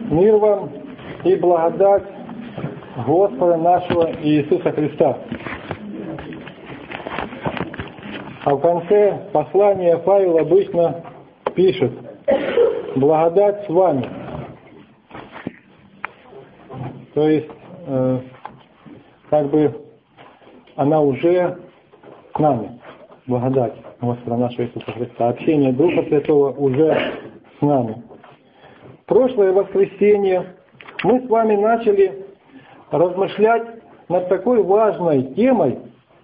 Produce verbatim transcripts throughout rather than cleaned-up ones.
Мир вам и благодать Господа нашего Иисуса Христа. А в конце послания Павел обычно пишет: благодать с вами. То есть, э, как бы она уже с нами, благодать Господа нашего Иисуса Христа. Общение Духа Святого уже с нами. В прошлое воскресенье мы с вами начали размышлять над такой важной темой.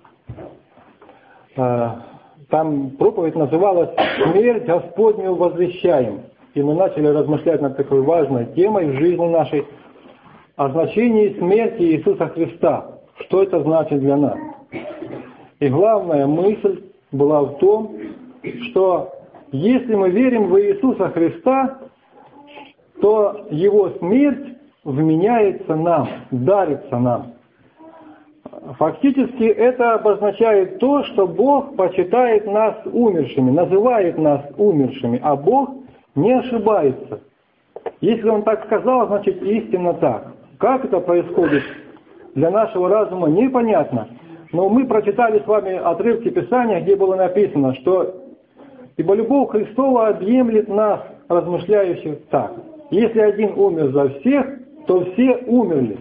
Там проповедь называлась «Смерть Господню возвещаем». И мы начали размышлять над такой важной темой в жизни нашей, о значении смерти Иисуса Христа. Что это значит для нас? И главная мысль была в том, что если мы верим в Иисуса Христа, то Его смерть вменяется нам, дарится нам. Фактически это обозначает то, что Бог почитает нас умершими, называет нас умершими, а Бог не ошибается. Если Он так сказал, значит истинно так. Как это происходит, для нашего разума непонятно. Но мы прочитали с вами отрывки Писания, где было написано, что «Ибо любовь Христова объемлет нас, размышляющих так. Если один умер за всех, то все умерли».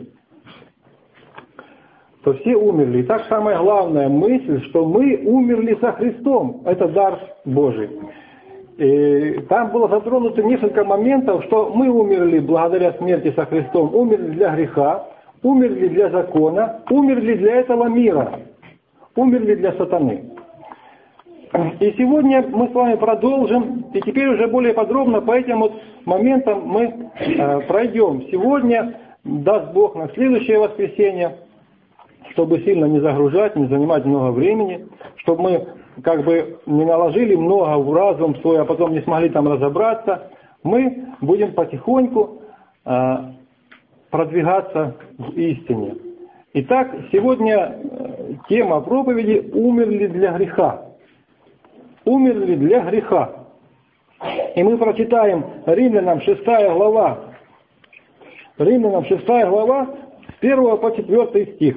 То все умерли. И так самая главная мысль, что мы умерли со Христом. Это дар Божий. И там было затронуто несколько моментов, что мы умерли благодаря смерти со Христом, умерли для греха, умерли для закона, умерли для этого мира, умерли для сатаны. И сегодня мы с вами продолжим, и теперь уже более подробно по этим вот моментам мы э, пройдем. Сегодня, даст Бог, на следующее воскресенье, чтобы сильно не загружать, не занимать много времени, чтобы мы как бы не наложили много в разум свой, а потом не смогли там разобраться, мы будем потихоньку э, продвигаться в истине. Итак, сегодня тема проповеди «Умерли для греха». Умерли для греха. И мы прочитаем Римлянам шестая глава. Римлянам шестая глава, с первого по четвёртый стих.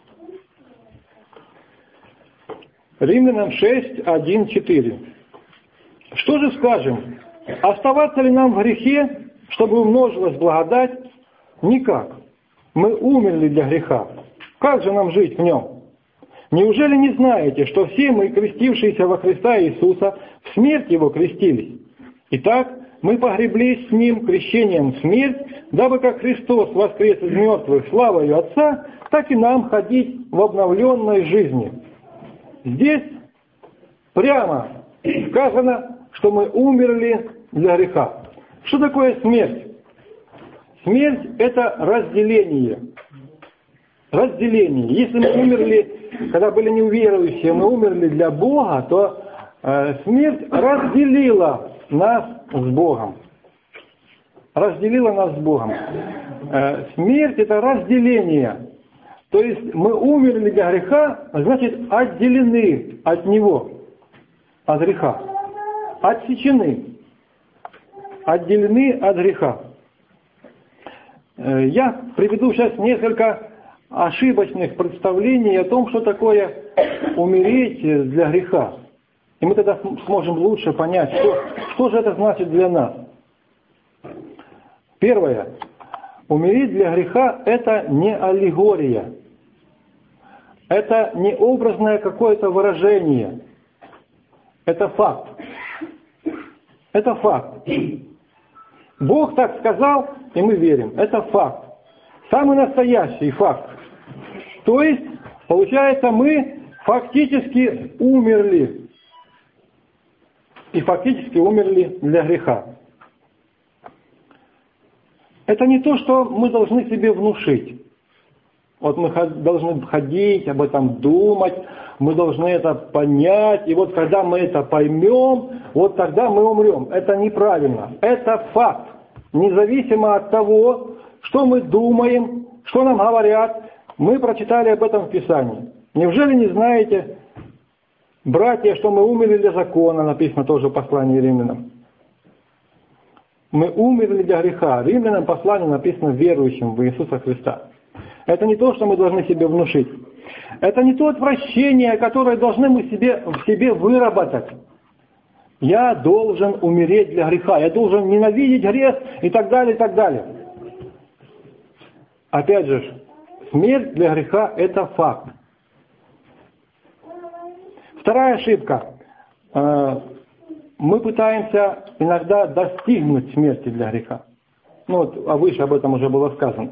Римлянам шесть, один, четыре. Что же скажем? Оставаться ли нам в грехе, чтобы умножилась благодать? Никак. Мы умерли для греха. Как же нам жить в нем? Неужели не знаете, что все мы, крестившиеся во Христа Иисуса, в смерть Его крестились? Итак, мы погреблись с Ним крещением в смерть, дабы как Христос воскрес из мертвых славою Отца, так и нам ходить в обновленной жизни. Здесь прямо сказано, что мы умерли для греха. Что такое смерть? Смерть – это разделение. Разделение. Если мы умерли, когда были неуверующие, мы умерли для Бога, то э, смерть разделила нас с Богом. Разделила нас с Богом. Э, смерть – это разделение. То есть мы умерли для греха, значит отделены от Него, от греха. Отсечены. Отделены от греха. Э, я приведу сейчас несколько ошибочных представлений о том, что такое умереть для греха. И мы тогда сможем лучше понять, что, что же это значит для нас. Первое. Умереть для греха – это не аллегория. Это не образное какое-то выражение. Это факт. Это факт. Бог так сказал, и мы верим. Это факт. Самый настоящий факт. То есть, получается, мы фактически умерли. И фактически умерли для греха. Это не то, что мы должны себе внушить. Вот мы должны ходить, об этом думать, мы должны это понять, и вот когда мы это поймем, вот тогда мы умрем. Это неправильно. Это факт. Независимо от того, что мы думаем, что нам говорят, мы прочитали об этом в Писании. Неужели не знаете, братья, что мы умерли для закона, написано тоже в послании Римлянам. Мы умерли для греха. Римлянам послание написано верующим в Иисуса Христа. Это не то, что мы должны себе внушить. Это не то отвращение, которое должны мы себе, в себе выработать. Я должен умереть для греха, я должен ненавидеть грех и так далее, и так далее. Опять же, смерть для греха – это факт. Вторая ошибка. Мы пытаемся иногда достигнуть смерти для греха. Ну вот, а выше об этом уже было сказано.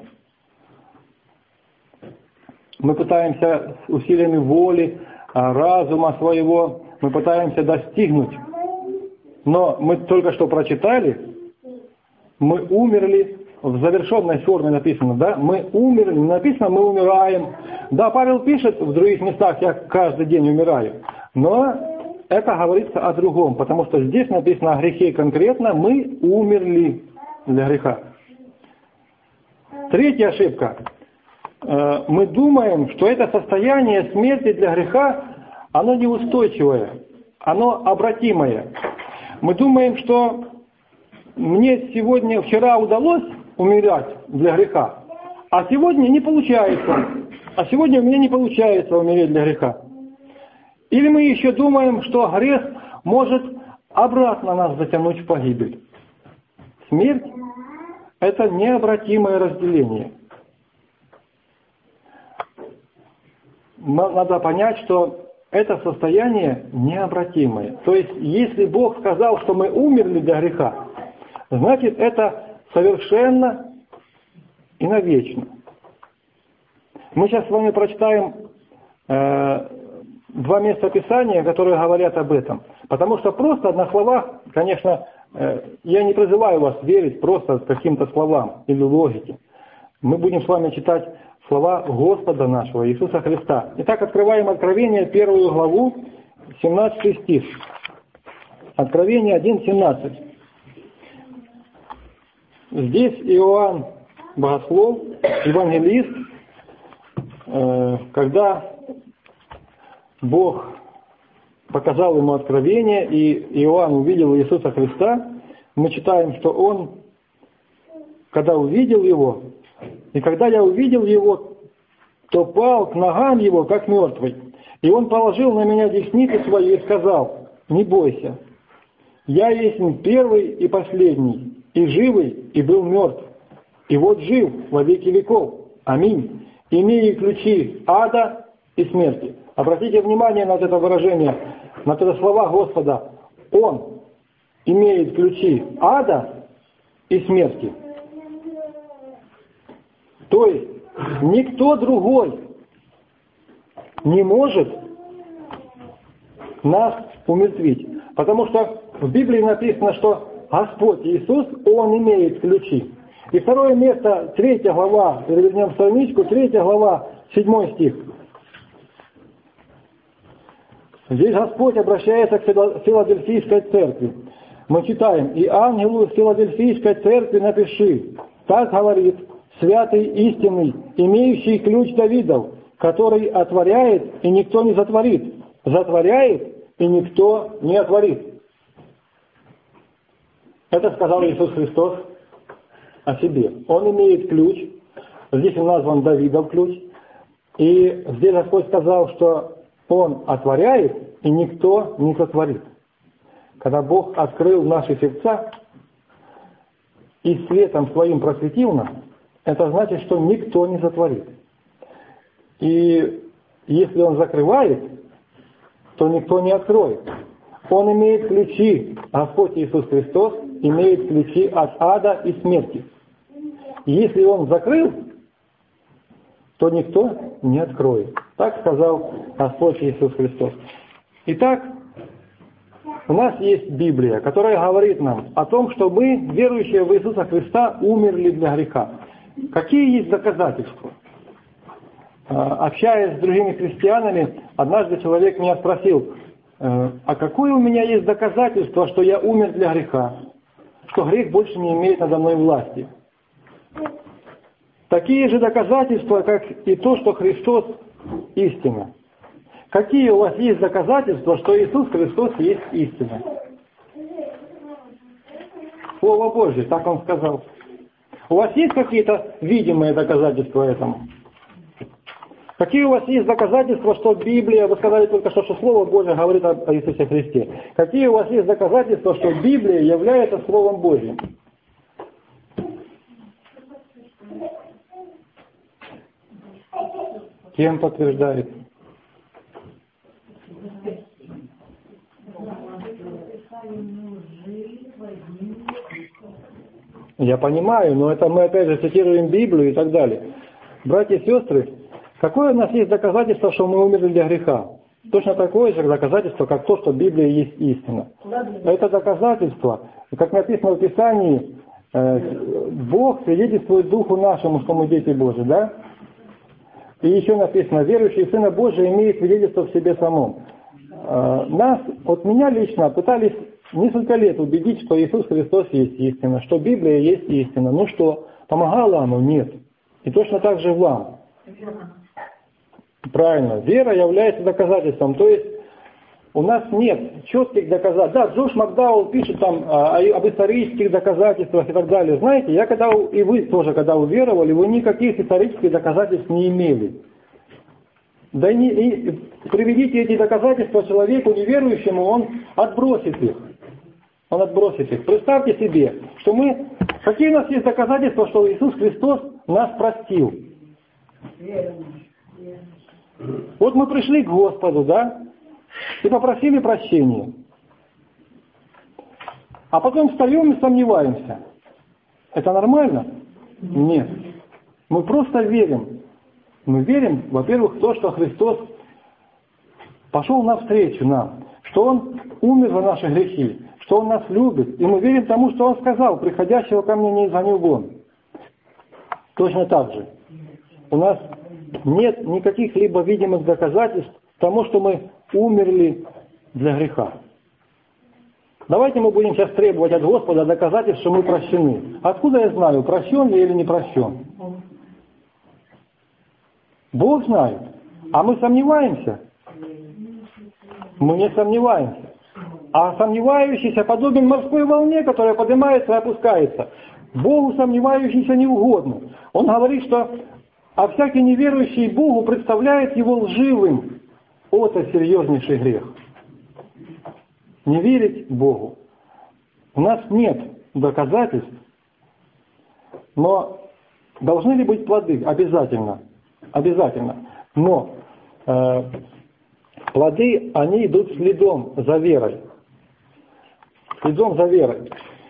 Мы пытаемся усилиями воли, разума своего, мы пытаемся достигнуть. Но мы только что прочитали, мы умерли, в завершенной форме написано, да, мы умерли, написано, мы умираем. Да, Павел пишет в других местах, я каждый день умираю. Но это говорится о другом, потому что здесь написано о грехе конкретно, мы умерли для греха. Третья ошибка. Мы думаем, что это состояние смерти для греха, оно неустойчивое, оно обратимое. Мы думаем, что мне сегодня, вчера удалось умирать для греха, а сегодня не получается. А сегодня у меня не получается умереть для греха. Или мы еще думаем, что грех может обратно нас затянуть в погибель. Смерть – это необратимое разделение. Надо понять, что это состояние необратимое. То есть, если Бог сказал, что мы умерли для греха, значит, это совершенно и навечно. Мы сейчас с вами прочитаем э, два места Писания, которые говорят об этом. Потому что просто на словах, конечно, э, я не призываю вас верить просто каким-то словам или логике. Мы будем с вами читать слова Господа нашего, Иисуса Христа. Итак, открываем Откровение, первую главу, семнадцатый стих. Откровение один семнадцать. Здесь Иоанн Богослов, евангелист, когда Бог показал ему откровение, и Иоанн увидел Иисуса Христа, мы читаем, что он, когда увидел его, и когда я увидел его, то пал к ногам его, как мертвый. И он положил на меня десницу свою и сказал: не бойся, я есть первый и последний, и живый, и был мертв. И вот жив во веки веков. Аминь. Имею ключи ада и смерти. Обратите внимание на это выражение, на это слова Господа. Он имеет ключи ада и смерти. То есть никто другой не может нас умертвить. Потому что в Библии написано, что Господь Иисус, Он имеет ключи. И второе место, третья глава, перевернем страничку, третья глава, седьмой стих. Здесь Господь обращается к Филадельфийской церкви. Мы читаем: «И ангелу Филадельфийской церкви напиши, так говорит святый истинный, имеющий ключ Давидов, который отворяет, и никто не затворит, затворяет, и никто не отворит». Это сказал Иисус Христос о себе. Он имеет ключ, здесь он назван Давидов ключ, и здесь Господь сказал, что Он отворяет, и никто не затворит. Когда Бог открыл наши сердца и светом Своим просветил нас, это значит, что никто не затворит. И если Он закрывает, то никто не откроет. Он имеет ключи, Господь Иисус Христос имеет ключи от ада и смерти. И если Он закрыл, то никто не откроет. Так сказал Господь Иисус Христос. Итак, у нас есть Библия, которая говорит нам о том, что мы, верующие в Иисуса Христа, умерли для греха. Какие есть доказательства? Общаясь с другими христианами, однажды человек меня спросил: а какое у меня есть доказательство, что я умер для греха, что грех больше не имеет надо мной власти? Такие же доказательства, как и то, что Христос истина. Какие у вас есть доказательства, что Иисус Христос есть истина? Слово Божье, так он сказал. У вас есть какие-то видимые доказательства этому? Какие у вас есть доказательства, что Библия, вы сказали только что, что Слово Божье говорит о Иисусе Христе. Какие у вас есть доказательства, что Библия является Словом Божьим? Кем подтверждает? Я понимаю, но это мы опять же цитируем Библию и так далее. Братья и сестры, какое у нас есть доказательство, что мы умерли для греха? Точно такое же доказательство, как то, что Библия есть истина. Это доказательство, как написано в Писании, Бог свидетельствует Духу нашему, что мы дети Божьи, да? И еще написано, верующий в Сына Божия имеет свидетельство в себе самом. Нас, вот меня лично, пытались несколько лет убедить, что Иисус Христос есть истина, что Библия есть истина. Ну что, помогало оно? Нет. И точно так же вам. Правильно. Вера является доказательством. То есть у нас нет четких доказательств. Да, Джош Макдауэлл пишет там а, об исторических доказательствах и так далее. Знаете, я когда, и вы тоже, когда уверовали, вы никаких исторических доказательств не имели. Да и, не, и приведите эти доказательства человеку неверующему, он отбросит их. Он отбросит их. Представьте себе, что мы... Какие у нас есть доказательства, что Иисус Христос нас простил? Вот мы пришли к Господу, да? И попросили прощения. А потом встаем и сомневаемся. Это нормально? Нет. Мы просто верим. Мы верим, во-первых, в то, что Христос пошел навстречу нам, что Он умер за наши грехи, что Он нас любит, и мы верим тому, что Он сказал, приходящего ко мне не изгоню вон. Точно так же. У нас нет никаких либо видимых доказательств тому, что мы умерли для греха. Давайте мы будем сейчас требовать от Господа доказательств, что мы прощены. Откуда я знаю, прощен я или не прощен? Бог знает. А мы сомневаемся? Мы не сомневаемся. А сомневающийся подобен морской волне, которая поднимается и опускается. Богу сомневающийся не угодно. Он говорит, что а всякий неверующий Богу представляет его лживым. Это серьезнейший грех. Не верить Богу. У нас нет доказательств, но должны ли быть плоды? Обязательно. Обязательно. Но э, плоды, они идут следом за верой. Следом за верой.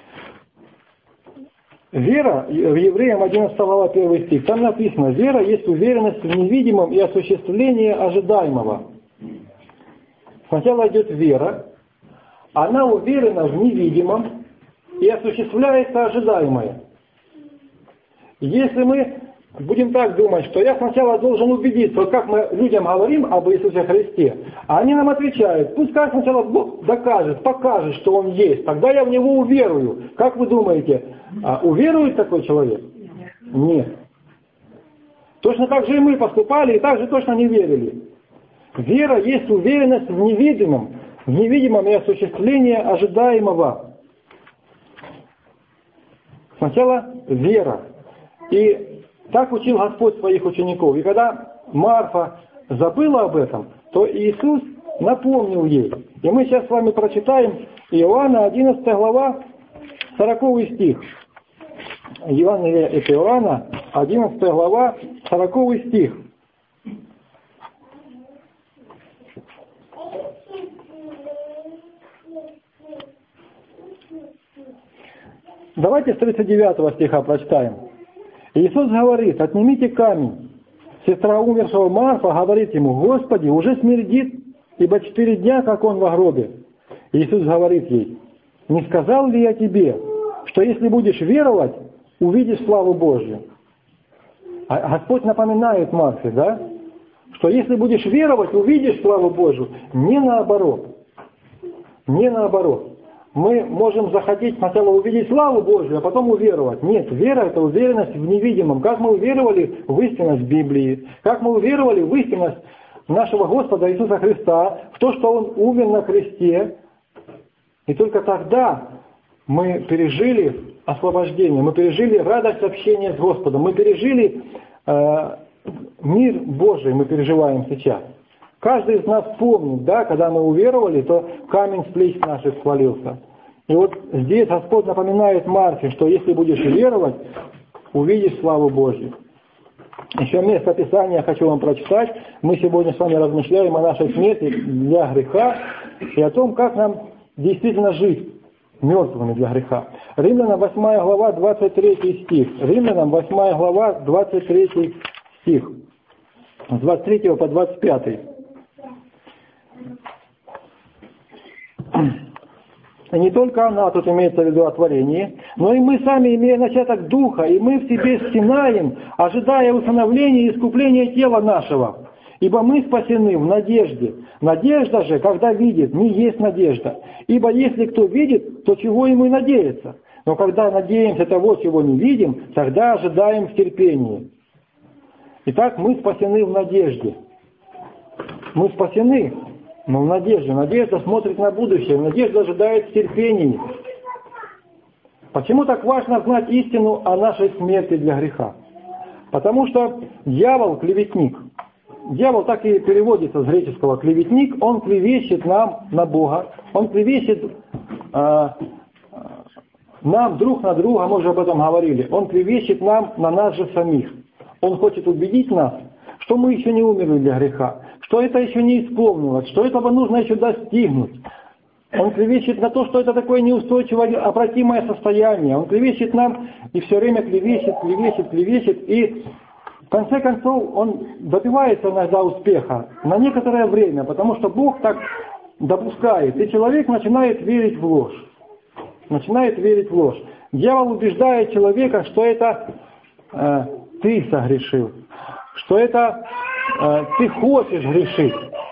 Вера, в Евреям одиннадцатая глава, первый стих, там написано, вера есть уверенность в невидимом и осуществление ожидаемого. Сначала идет вера, она уверена в невидимом и осуществляется ожидаемое. Если мы будем так думать, что я сначала должен убедиться, вот как мы людям говорим об Иисусе Христе, а они нам отвечают, пускай сначала Бог докажет, покажет, что Он есть, тогда я в Него уверую. Как вы думаете, уверует такой человек? Нет. Точно так же и мы поступали, и так же точно не верили. Вера есть уверенность в невидимом, в невидимом и осуществление ожидаемого. Сначала вера. И так учил Господь своих учеников. И когда Марфа забыла об этом, то Иисус напомнил ей. И мы сейчас с вами прочитаем Иоанна, одиннадцатая глава, сороковый стих. Евангелие от Иоанна, одиннадцатая глава, сороковый стих. Давайте с тридцать девятого стиха прочитаем. Иисус говорит, отнимите камень. Сестра умершего Марфа говорит ему, Господи, уже смердит, ибо четыре дня, как он во гробе. Иисус говорит ей, не сказал ли я тебе, что если будешь веровать, увидишь славу Божью? А Господь напоминает Марфе, да, что если будешь веровать, увидишь славу Божью. Не наоборот. Не наоборот. Мы можем захотеть сначала увидеть славу Божью, а потом уверовать. Нет, вера – это уверенность в невидимом. Как мы уверовали в истинность Библии, как мы уверовали в истинность нашего Господа Иисуса Христа, в то, что Он умер на кресте, и только тогда мы пережили освобождение, мы пережили радость общения с Господом, мы пережили э, мир Божий, мы переживаем сейчас. Каждый из нас помнит, да, когда мы уверовали, то камень с плеч наших свалился. И вот здесь Господь напоминает Марфе, что если будешь веровать, увидишь славу Божью. Еще место Писания хочу вам прочитать. Мы сегодня с вами размышляем о нашей смерти для греха и о том, как нам действительно жить мертвыми для греха. Римлянам восьмая глава, двадцать третий стих. Римлянам восьмая глава, двадцать третий стих. С двадцать третьего по двадцать пятый. И не только она, тут имеется в виду о творении, но и мы сами, имея начаток Духа, и мы в себе стенаем, ожидая усыновления и искупления тела нашего. Ибо мы спасены в надежде. Надежда же, когда видит, не есть надежда. Ибо если кто видит, то чего ему и надеяться? Но когда надеемся того, чего не видим, тогда ожидаем в терпении. Итак, мы спасены в надежде. Мы спасены, но в надежде. Надежда смотрит на будущее, надежда ожидает в терпении. Почему так важно знать истину о нашей смерти для греха? Потому что дьявол – клеветник. Дьявол так и переводится с греческого клеветник, он клевещет нам на Бога, он клевещет э, нам друг на друга, мы уже об этом говорили, он клевещет нам на нас же самих. Он хочет убедить нас, что мы еще не умерли для греха, что это еще не исполнилось, что этого нужно еще достигнуть. Он клевещет на то, что это такое неустойчивое, обратимое состояние. Он клевещет нам и все время клевещет, клевещет, клевещет. И в конце концов он добивается иногда успеха на некоторое время, потому что Бог так допускает. И человек начинает верить в ложь. Начинает верить в ложь. Дьявол убеждает человека, что это э, ты согрешил, что это э, ты хочешь грешить,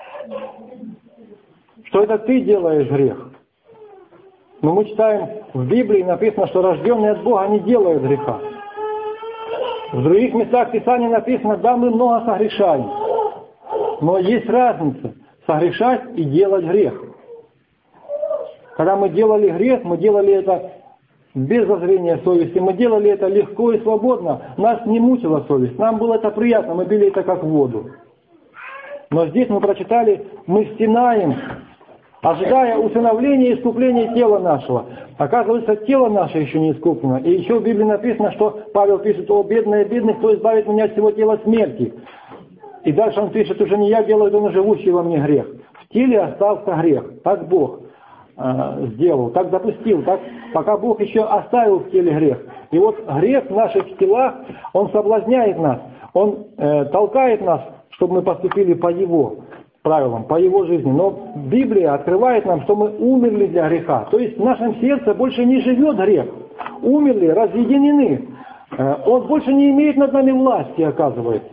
что это ты делаешь грех. Но мы читаем в Библии, написано, что рожденные от Бога не делают греха. В других местах Писания написано, да, мы много согрешаем. Но есть разница согрешать и делать грех. Когда мы делали грех, мы делали это без зазрения совести, мы делали это легко и свободно, нас не мучила совесть, нам было это приятно, мы били это как воду. Но здесь мы прочитали, мы стенаем, ожидая усыновления и искупления тела нашего. Оказывается, тело наше еще не искуплено. И еще в Библии написано, что Павел пишет: «О, бедные, бедных, кто избавит меня от всего тела смерти». И дальше он пишет: «Уже не я делаю, но живущий во мне грех». В теле остался грех. Так Бог э, сделал, так допустил, так, пока Бог еще оставил в теле грех. И вот грех в наших телах, он соблазняет нас, он э, толкает нас, чтобы мы поступили по Его правилам, по Его жизни. Но Библия открывает нам, что мы умерли для греха. То есть в нашем сердце больше не живет грех. Умерли, разъединены. Он больше не имеет над нами власти, оказывается.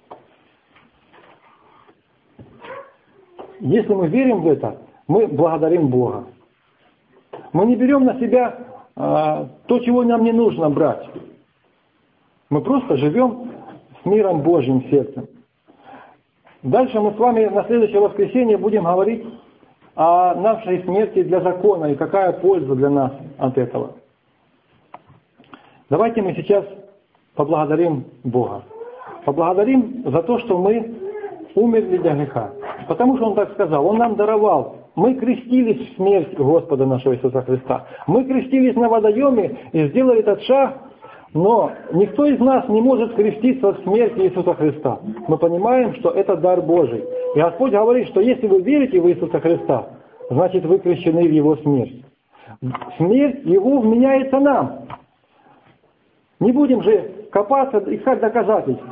Если мы верим в это, мы благодарим Бога. Мы не берем на себя а, то, чего нам не нужно брать. Мы просто живем с миром Божьим сердцем. Дальше мы с вами на следующее воскресенье будем говорить о нашей смерти для закона и какая польза для нас от этого. Давайте мы сейчас поблагодарим Бога. Поблагодарим за то, что мы умерли для греха. Потому что Он так сказал, Он нам даровал. Мы крестились в смерть Господа нашего Иисуса Христа. Мы крестились на водоеме и сделали этот шаг. Но никто из нас не может креститься в смерти Иисуса Христа. Мы понимаем, что это дар Божий. И Господь говорит, что если вы верите в Иисуса Христа, значит вы крещены в Его смерть. Смерть Его вменяется нам. Не будем же копаться, искать доказательств.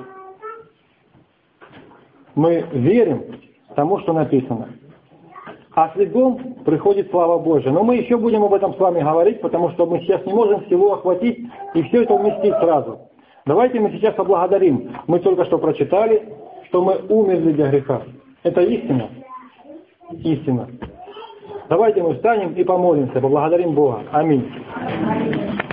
Мы верим тому, что написано. А следом приходит слава Божия. Но мы еще будем об этом с вами говорить, потому что мы сейчас не можем всего охватить и все это уместить сразу. Давайте мы сейчас поблагодарим. Мы только что прочитали, что мы умерли для греха. Это истина? Истина. Давайте мы встанем и помолимся, поблагодарим Бога. Аминь.